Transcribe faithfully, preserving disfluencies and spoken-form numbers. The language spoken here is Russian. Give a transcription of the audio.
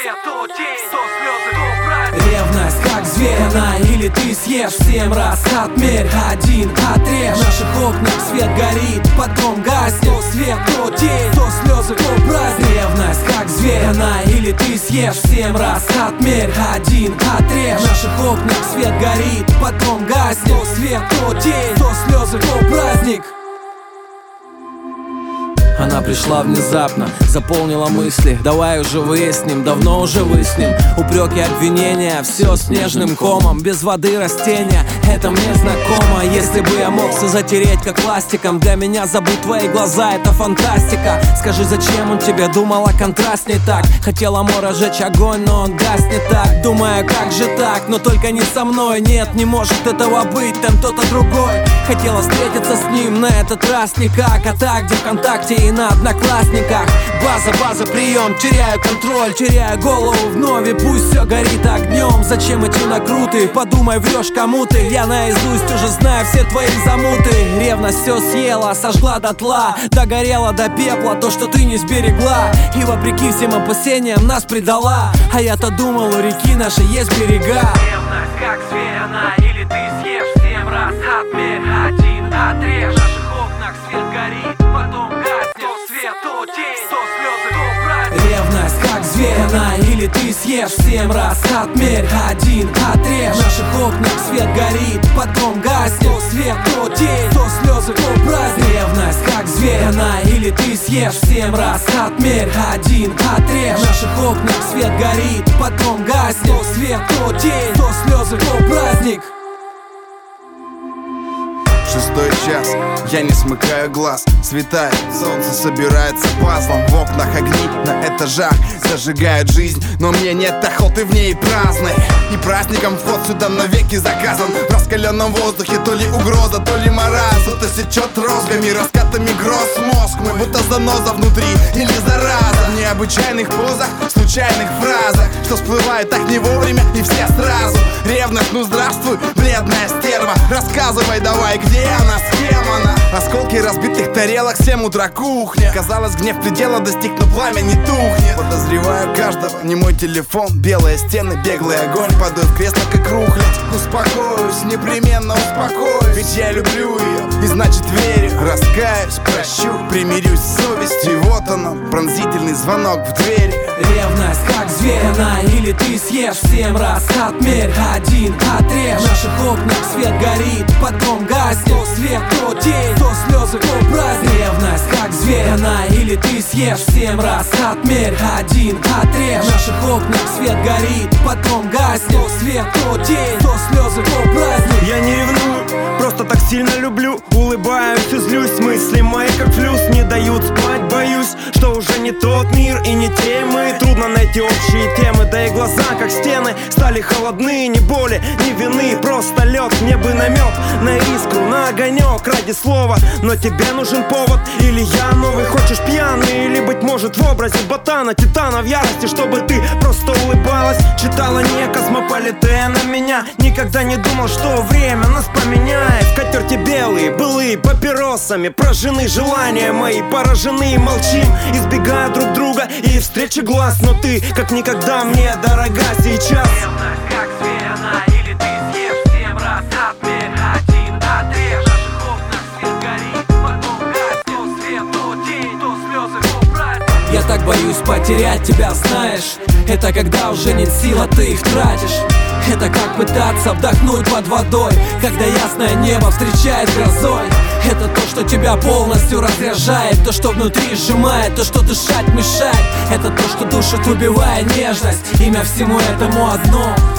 свет, то тень, то слезы, то праздник. Ревность как зверь, она или ты съешь в семь раз. Отмерь, один отрежь. В наших окнах свет горит, потом гаснет. То свет, то тень, то слезы, то праздник. Ревность как зверь, она или ты съешь в семь раз. Отмерь, один отрежь. В наших окнах свет горит, потом гаснет. То свет, то тень, то слезы, то праздник. Она пришла внезапно, заполнила мысли. Давай уже выясним, давно уже выясним. Упреки, обвинения, все снежным комом. Без воды растения, это мне знакомо. Если бы я мог все затереть как пластиком, для меня забыть твои глаза, это фантастика. Скажи, зачем он тебе, думала, контраст не так. Хотела мора жечь огонь, но он гаснет так. Думаю, как же так, но только не со мной. Нет, не может этого быть, там кто-то другой. Хотела встретиться с ним, на этот раз никак. А так, где ВКонтакте и на Одноклассниках. База, база, прием, теряю контроль, теряю голову вновь, и пусть все горит огнем. Зачем эти накруты? Подумай, врешь кому ты. Я наизусть уже знаю все твои замуты. Ревность все съела, сожгла дотла, догорела до пепла то, что ты не сберегла. И вопреки всем опасениям нас предала. А я-то думал, у реки нашей есть берега. Ревность как зверь, она или ты съешь в семь раз. Отмерь, один отрежь. В наших окнах свет горит, потом гаснет. То свет, то тень, то слезы, то праздник. Ревность как зверь, она или ты съешь в семь раз. Отмерь, один отрежь. В наших окнах свет горит, потом гаснет. То свет, то тень, то слезы, то праздник. Ревность как зверь, она или ты съешь в семь раз. Отмерь, один отрежь. В наших окнах свет горит, потом гаснет. То свет, то тень, то слезы, то праздник. Шестой час, я не смыкаю глаз. Светает, солнце собирается пазлом. В окнах огни на этажах зажигают жизнь, но мне нет охоты в ней праздной. И праздником вход сюда навеки заказан. В раскаленном воздухе то ли угроза, то ли маразм. Кто-то сечет розгами, раскатами гроз мозг. Мы будто заноза внутри или зараза. В необычайных позах, случайных фразах, что всплывает так не вовремя и все сразу. Ревность, ну здравствуй, бледная стерва. Рассказывай давай, где она, с кем она? Осколки разбитых тарелок, семь утра кухня. Казалось, гнев предела достиг, но пламя не тухнет. Подозреваю каждого, не мой телефон. Белые стены, беглый огонь. Падаю в кресло, как рухлядь. Успокоюсь, непременно успокоюсь. Ведь я люблю ее, и значит верю. Раскаюсь, прощу, примирюсь с совестью. И вот он, пронзительный звонок в двери. Ревность как зверь, она или ты съешь в семь раз. Отмерь, один отрежь. В наших окнах свет горит, потом гаснет. То свет, то тень, то слезы, то праздник. Ревность как зверь, она или ты съешь в семь раз. Отмерь, один отрежь. В наших окнах свет горит, потом гаснет. То свет, то тень, то слезы, то праздник. Я не ревную, просто так сильно люблю. Улыбаюсь и злюсь, мысли мои как флюс не дают спать, боюсь, что уже не тот мир и не те мы. Трудно найти общие темы, да и глаза как стены стали холодны, ни боли, ни вины, просто лед. Мне бы намек на искру, на огонек ради слова. Но тебе нужен повод, или я новый? Хочешь пьяный, или быть может в образе ботана, титана в ярости, чтобы ты просто улыбалась. Читала не Космополитена меня. Никогда не думал, что время нас поменяет. Скатерти белые, былые папиросами прожжены желания мои, поражены, молчим, избегая друг друга и встречи глаз. Но ты, как никогда, мне дорога сейчас. Ревность как зверь, она или ты съешь в семь раз. Отмерь, один отрежь. В наших окнах свет горит, потом гаснет. То свет, то тень, то слезы, то праздник. Я так боюсь потерять тебя, знаешь. Это когда уже нет сил, а ты их тратишь. Это как пытаться вдохнуть под водой, когда ясное небо встречает грозой. Это то, что тебя полностью разряжает, то, что внутри сжимает, то, что дышать мешает. Это то, что душит, убивая нежность. Имя всему этому одно.